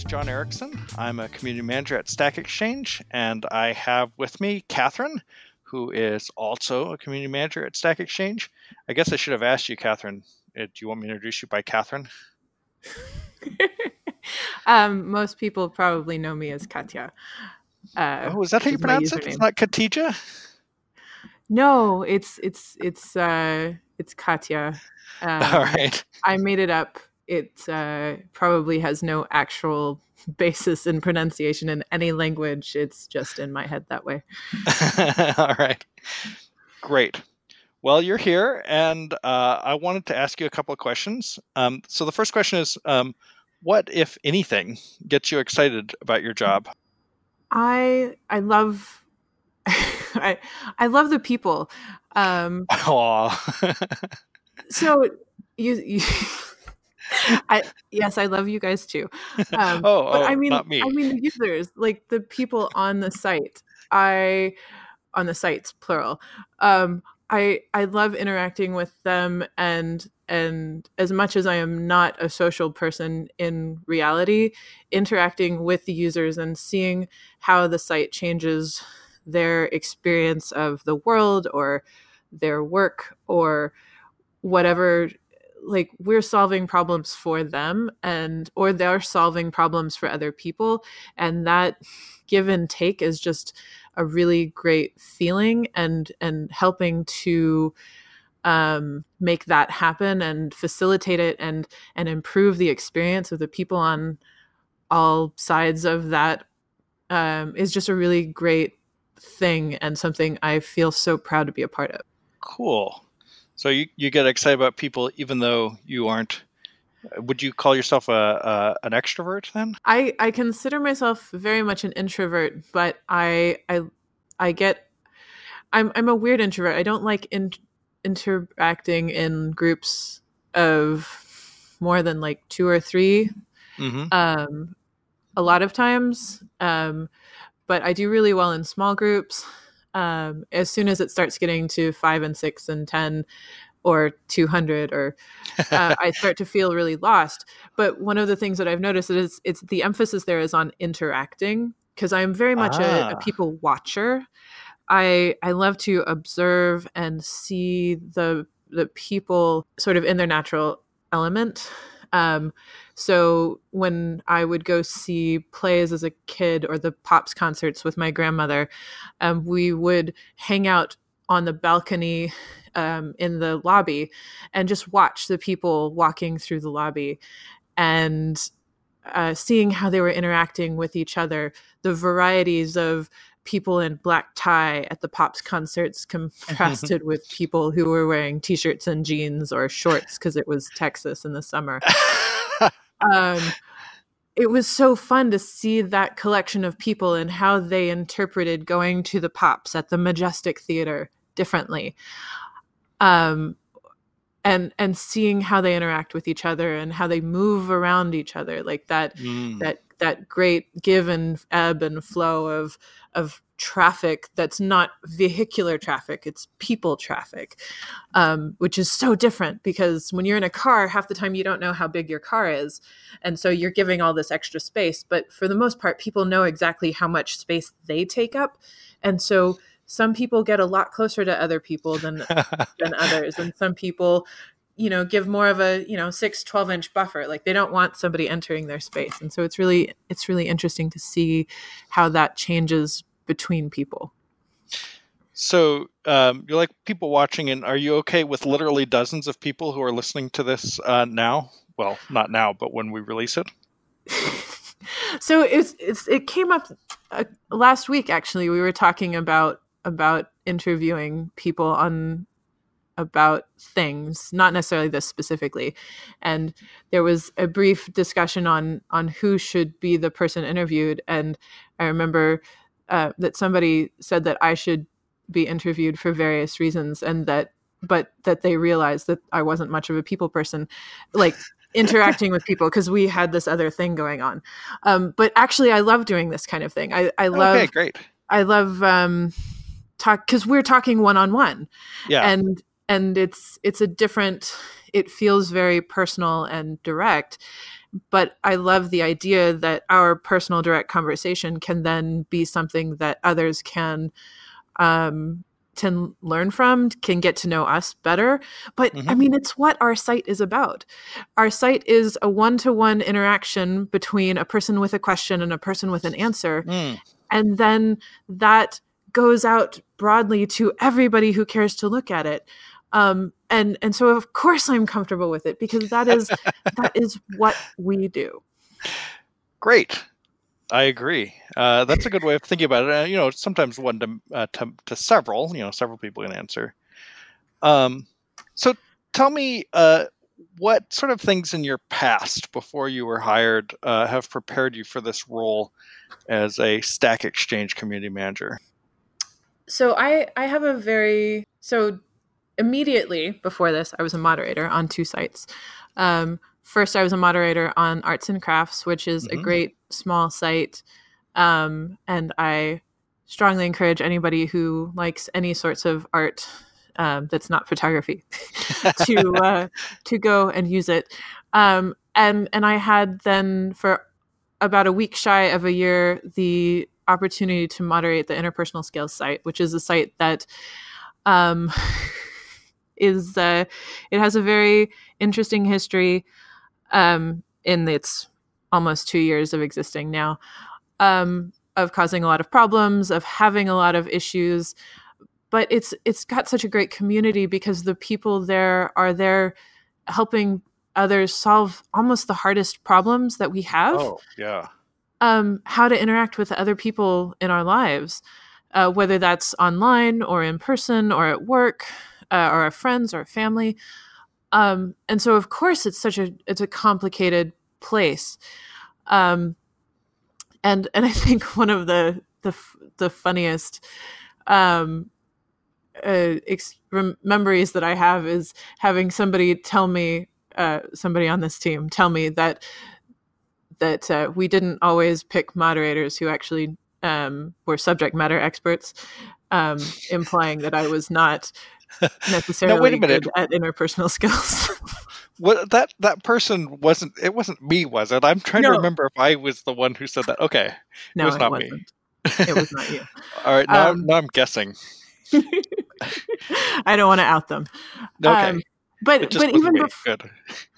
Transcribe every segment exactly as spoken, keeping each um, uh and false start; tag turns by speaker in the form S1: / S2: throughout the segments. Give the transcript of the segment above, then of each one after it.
S1: is John Erickson. I'm a community manager at Stack Exchange, and I have with me Catherine, who is also a community manager at Stack Exchange. I guess I should have asked you, Catherine, uh, do you want me to introduce you by Catherine?
S2: um, most people probably know me as Katya.
S1: Uh, oh, is that how you pronounce it? It's not Katija?
S2: No, it's it's it's uh, it's Katya. Um,
S1: All right.
S2: I made it up. It uh, probably has no actual basis in pronunciation in any language. It's just in my head that way.
S1: All right. Great. Well, you're here, and uh, I wanted to ask you a couple of questions. Um, so the first question is, um, what, if anything, gets you excited about your job?
S2: I I love I I love the people. Um, so you. you I yes, I love you guys too. Um,
S1: oh,
S2: but
S1: oh,
S2: I mean,
S1: not me.
S2: I mean the users, like the people on the site. I on the sites, plural. Um, I I love interacting with them, and and as much as I am not a social person in reality, interacting with the users and seeing how the site changes their experience of the world or their work or whatever, like we're solving problems for them, and or they're solving problems for other people, and that give and take is just a really great feeling, and and helping to um, make that happen and facilitate it and and improve the experience of the people on all sides of that um, is just a really great thing, and something I feel so proud to be a part of.
S1: Cool. So you, you get excited about people even though you aren't. Would you call yourself a, a an extrovert then?
S2: I, I consider myself very much an introvert, but I I I get I'm I'm a weird introvert. I don't like in, interacting in groups of more than like two or three.
S1: Mm-hmm.
S2: Um, a lot of times, um, but I do really well in small groups. Um, as soon as it starts getting to five and six and ten or two hundred, or uh, I start to feel really lost. But one of the things that I've noticed is it's the emphasis there is on interacting, because I'm very much ah. a, a people watcher. I I love to observe and see the the people sort of in their natural element. Um, so when I would go see plays as a kid or the Pops concerts with my grandmother, um, we would hang out on the balcony um, in the lobby and just watch the people walking through the lobby and uh, seeing how they were interacting with each other, the varieties of people in black tie at the Pops concerts contrasted with people who were wearing t-shirts and jeans or shorts because it was Texas in the summer. um, it was so fun to see that collection of people and how they interpreted going to the Pops at the Majestic Theater differently. Um, and and seeing how they interact with each other and how they move around each other, like that mm. that that great give and ebb and flow of of traffic that's not vehicular traffic, it's people traffic, um, which is so different, because when you're in a car, half the time you don't know how big your car is, and so you're giving all this extra space, but for the most part people know exactly how much space they take up, and so some people get a lot closer to other people than than others, and some people, you know, give more of a, you know, six, twelve inch buffer. Like they don't want somebody entering their space. And so it's really, it's really interesting to see how that changes between people.
S1: So um, you're like people watching, and are you okay with literally dozens of people who are listening to this uh, now? Well, not now, but when we release it.
S2: So it's, it's, it came up uh, last week, actually. We were talking about, about interviewing people on about things, not necessarily this specifically. And there was a brief discussion on on who should be the person interviewed. And I remember uh, that somebody said that I should be interviewed for various reasons, and that but that they realized that I wasn't much of a people person, like interacting with people, because we had this other thing going on. Um, but actually, I love doing this kind of thing. I, I love
S1: okay, great.
S2: I love um, talk because we're talking one on one.
S1: Yeah.
S2: And And it's it's a different, it feels very personal and direct. but I love the idea that our personal direct conversation can then be something that others can um, can learn from, can get to know us better. But
S1: Mm-hmm.
S2: I mean, it's what our site is about. Our site is a one-to-one interaction between a person with a question and a person with an answer.
S1: Mm.
S2: And then that goes out broadly to everybody who cares to look at it. Um, and and so of course I'm comfortable with it, because that is that is what we do.
S1: Great. I agree. Uh, that's a good way of thinking about it. Uh, you know, sometimes one to, uh, to to several. You know, several people can answer. Um, so tell me, uh, what sort of things in your past, before you were hired, uh, have prepared you for this role as a Stack Exchange community manager?
S2: So I I have a very so immediately before this, I was a moderator on two sites. Um, first, I was a moderator on Arts and Crafts, which is a
S1: Mm-hmm.
S2: great small site. Um, and I strongly encourage anybody who likes any sorts of art um, that's not photography to uh, to go and use it. Um, and and I had then for about a week shy of a year the opportunity to moderate the Interpersonal Scales site, which is a site that um, is uh, it has a very interesting history um, in its almost two years of existing now, um, of causing a lot of problems, of having a lot of issues. But it's it's got such a great community because the people there are there helping others solve almost the hardest problems that we have.
S1: Oh, yeah.
S2: Um, how to interact with other people in our lives, uh, whether that's online or in person or at work, uh, or our friends or family. Um, and so, of course, it's such a it's a complicated place. Um, and and I think one of the the the funniest um, uh, ex- rem- memories that I have is having somebody tell me, uh, somebody on this team tell me that that uh, we didn't always pick moderators who actually um, were subject matter experts, um, implying that I was not
S1: No, wait a
S2: necessarily
S1: minute.
S2: good at interpersonal skills.
S1: What that that person wasn't? It wasn't me, was it? I'm trying to
S2: No,
S1: remember if I was the one who said that. Okay, it
S2: no,
S1: was
S2: it
S1: not me.
S2: wasn't. It was not you.
S1: All right, now
S2: Um,
S1: now I'm guessing.
S2: I don't want to out them.
S1: Okay,
S2: Um,
S1: it
S2: but
S1: just
S2: but
S1: wasn't
S2: even
S1: me.
S2: before,
S1: Good.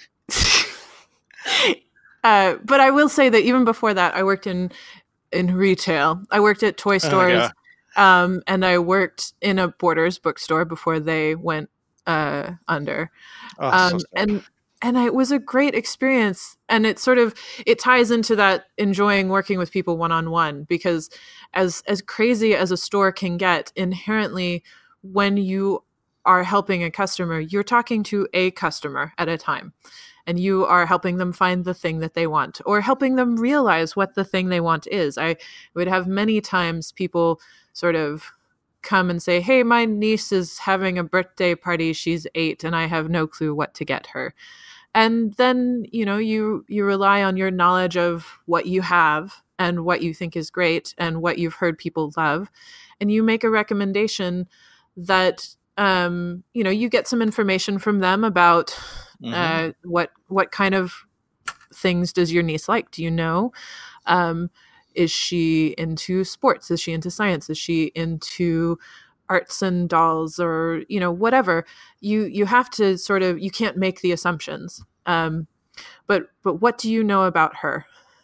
S2: uh, but I will say that even before that, I worked in in retail. I worked at toy
S1: Uh, yeah.
S2: stores, um, and I worked in a Borders bookstore before they went uh, under.
S1: Oh, so
S2: Um,
S1: sad.
S2: and and it was a great experience. And it sort of it ties into that enjoying working with people one on one, because as as crazy as a store can get, inherently, when you are helping a customer, you're talking to a customer at a time, and you are helping them find the thing that they want, or helping them realize what the thing they want is. I would have many times people sort of come and say, "Hey, my niece is having a birthday party. She's eight, and I have no clue what to get her." And then, you know, you you rely on your knowledge of what you have and what you think is great and what you've heard people love, and you make a recommendation that um, you know, you get some information from them about
S1: Mm-hmm.
S2: uh, what what kind of things does your niece like? Do you know? Um, is she into sports? Is she into science? Is she into arts and dolls, or you know, whatever? You you have to sort of, you can't make the assumptions. Um, but but what do you know about her?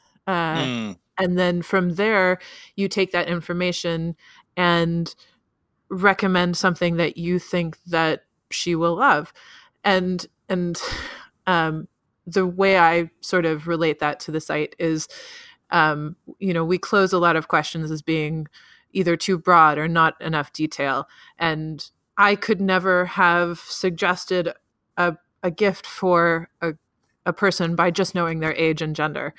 S2: Uh,
S1: Mm.
S2: and then from there, you take that information and recommend something that you think that she will love. And and um, the way I sort of relate that to the site is, um, you know, we close a lot of questions as being either too broad or not enough detail. And I could never have suggested a, a gift for a, a person by just knowing their age and gender,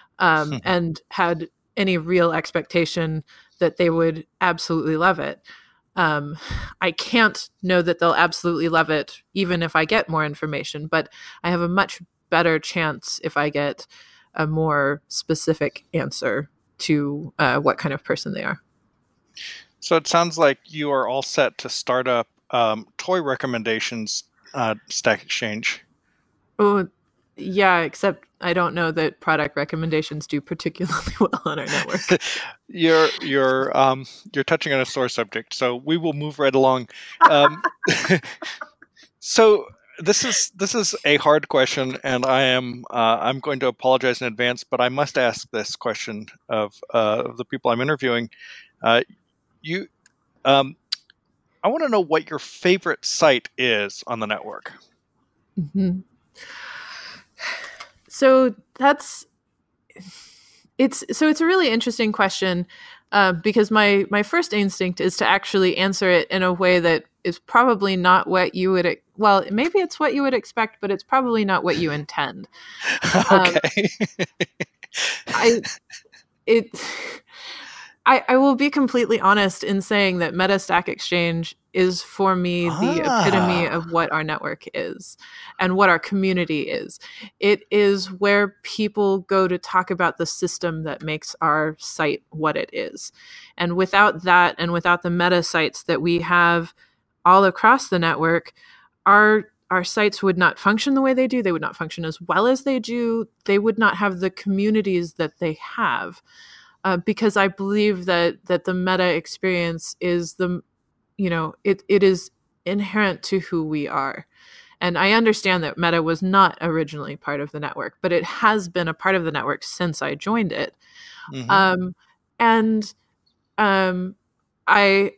S2: um, and had any real expectation that they would absolutely love it. Um, I can't know that they'll absolutely love it, even if I get more information, but I have a much better chance if I get a more specific answer to uh, what kind of person they are.
S1: So it sounds like you are all set to start up um, toy recommendations uh, Stack Exchange.
S2: Oh, Yeah, except I don't know that product recommendations do particularly well on our network.
S1: you're you're um, you're touching on a sore subject, so we will move right along. Um, so this is this is a hard question, and I am uh, I'm going to apologize in advance, but I must ask this question of uh, of the people I'm interviewing. Uh, you, um, I want to know what your favorite site is on the network.
S2: Mm-hmm. So that's it's so it's a really interesting question uh, because my my first instinct is to actually answer it in a way that is probably not what you would well maybe it's what you would expect, but it's probably not what you intend.
S1: Okay.
S2: Um, I it. I, I will be completely honest in saying that Metastack Exchange is for me the
S1: ah.
S2: epitome of what our network is and what our community is. It is where people go to talk about the system that makes our site what it is. And without that, and without the meta sites that we have all across the network, our our sites would not function the way they do. They would not function as well as they do. They would not have the communities that they have. Uh, because I believe that that the meta experience is the, you know, it it is inherent to who we are. And I understand that meta was not originally part of the network, but it has been a part of the network since I joined it. Mm-hmm. Um, and um, I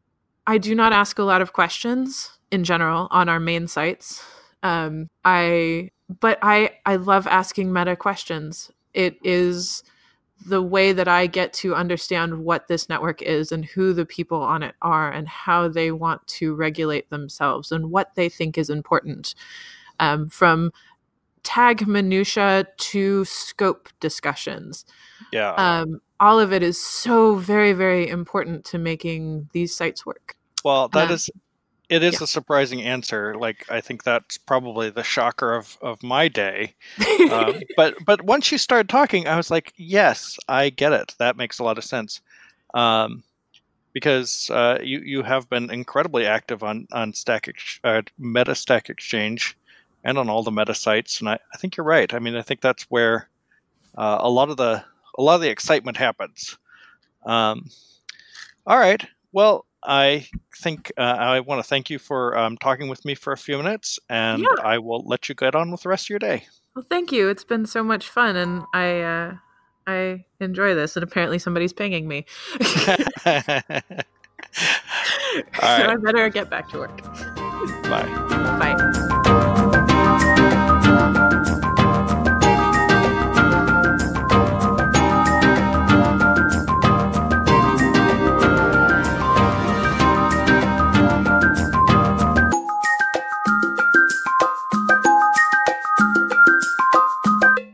S2: I do not ask a lot of questions in general on our main sites. Um, I but I I love asking meta questions. It is the way that I get to understand what this network is and who the people on it are and how they want to regulate themselves and what they think is important, um, from tag minutia to scope discussions.
S1: Yeah.
S2: Um, all of it is so very, very important to making these sites work.
S1: Well, that um, is, it is
S2: yeah.
S1: a surprising answer. Like, I think that's probably the shocker of, of my day. um, but but once you started talking, I was like, yes, I get it. That makes a lot of sense. Um, because uh, you you have been incredibly active on on Stack Ex- uh, Metastack Exchange and on all the meta sites, and I, I think you're right. I mean, I think that's where uh, a lot of the a lot of the excitement happens. Um, all right. Well, I think uh, I want to thank you for um, talking with me for a few minutes, and
S2: yeah.
S1: I will let you get on with the rest of your day.
S2: Well, thank you. It's been so much fun, and I uh, I enjoy this, and apparently somebody's pinging me.
S1: All right.
S2: So I better get back to work.
S1: Bye.
S2: Bye.